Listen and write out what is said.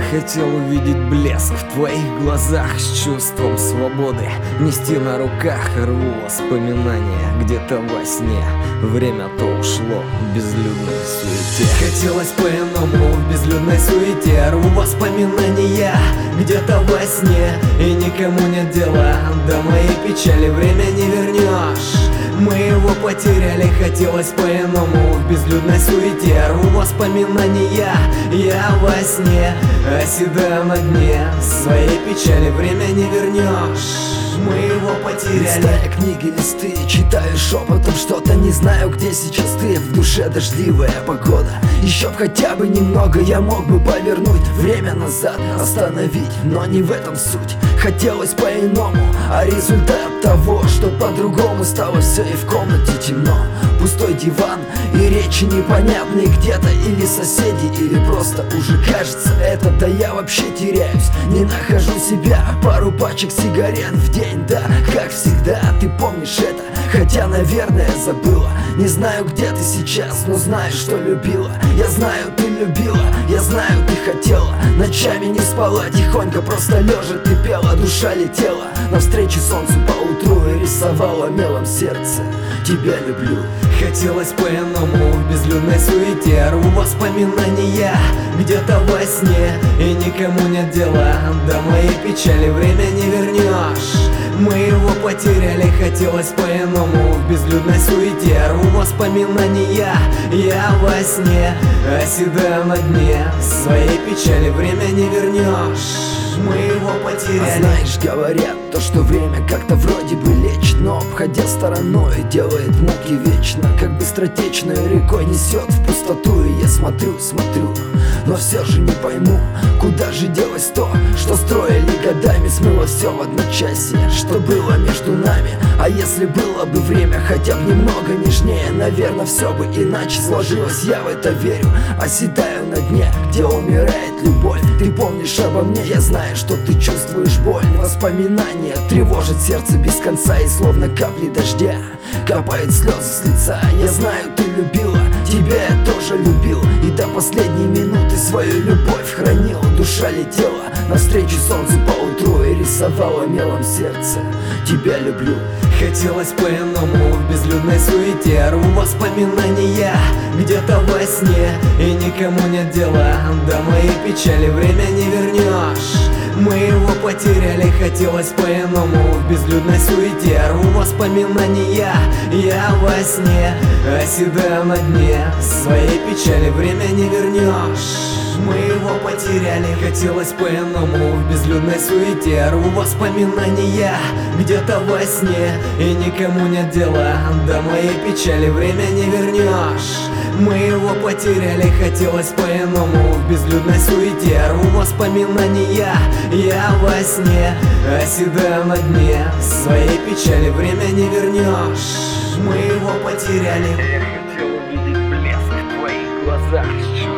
хотел увидеть блеск в твоих глазах с чувством свободы, нести на руках рву воспоминания где-то во сне. Время-то ушло в безлюдной суете. Хотелось по-иному в безлюдной суете, рву воспоминания где-то во сне. И никому нет дела до моей печали, время не вернешь. Мы его потеряли, хотелось по-иному в безлюдной суете, рву воспоминания я во сне, оседаю на дне своей печали, время не вернешь. Мы его потеряли. Листая книги, листы, читаю шепотом что-то, не знаю, где сейчас ты. В душе дождливая погода. Еще б хотя бы немного я мог бы повернуть время назад, остановить, но не в этом суть. Хотелось по-иному, а результат того, что по-другому стало все, и в комнате темно. Пустой диван и речи непонятные где-то, или соседи, или просто уже кажется это. Да я вообще теряюсь, не нахожу себя. Пару пачек сигарет в день, да, как всегда. Ты помнишь это, хотя, наверное, забыла. Не знаю, где ты сейчас, но знаю, что любила. Я знаю, ты любила, я знаю, ты хотела. Ночами не спала, тихонько, просто лежа ты пела. Душа летела навстречу солнцу поутру и рисовала мелом сердце: тебя люблю. Хотелось по-иному в безлюдной суете, рву воспоминания где-то во сне. И никому нет дела до моей печали, время не вернешь. Мы его потеряли, хотелось по-иному в безлюдной суете, рву воспоминания я во сне, оседаю на дне своей печали, время не вернешь. Мы его потеряли. А знаешь, говорят, то, что время как-то вроде бы лечит, но обходя стороной делает муки вечно. Как быстротечной рекой несет в пустоту. И я смотрю, но все же не пойму, куда же делось то, что строили годами. Смыло все в одночасье, что было между нами. А если было бы время хотя бы немного нежнее, наверное, все бы иначе сложилось, я в это верю. Оседаю на дне, где умирает любовь. Ты помнишь обо мне, я знаю, что ты чувствуешь боль. Воспоминания тревожат сердце без конца, и словно капли дождя капают слезы с лица. Я знаю, ты любила, тебя я тоже любил, и до последней минуты свою любовь хранил. Душа летела навстречу солнцу поутру и рисовала мелом сердце: тебя люблю. Хотелось по-иному в безлюдной суете, рву воспоминания где-то во сне. И никому нет дела до моей печали, время не вернешь. Мы его потеряли, хотелось по-иному в безлюдной суете, рву воспоминания я во сне, оседаю на дне своей печали, время не вернешь. Мы его потеряли, хотелось по-иному в безлюдной суете, рву воспоминания где-то во сне. И никому нет дела до моей печали, время не вернешь. Мы его потеряли, хотелось по-иному в безлюдной суете, рву воспоминания я во сне, оседаю на дне своей печали, время не вернешь. Мы его потеряли. Я хотел увидеть блеск в твоих глазах.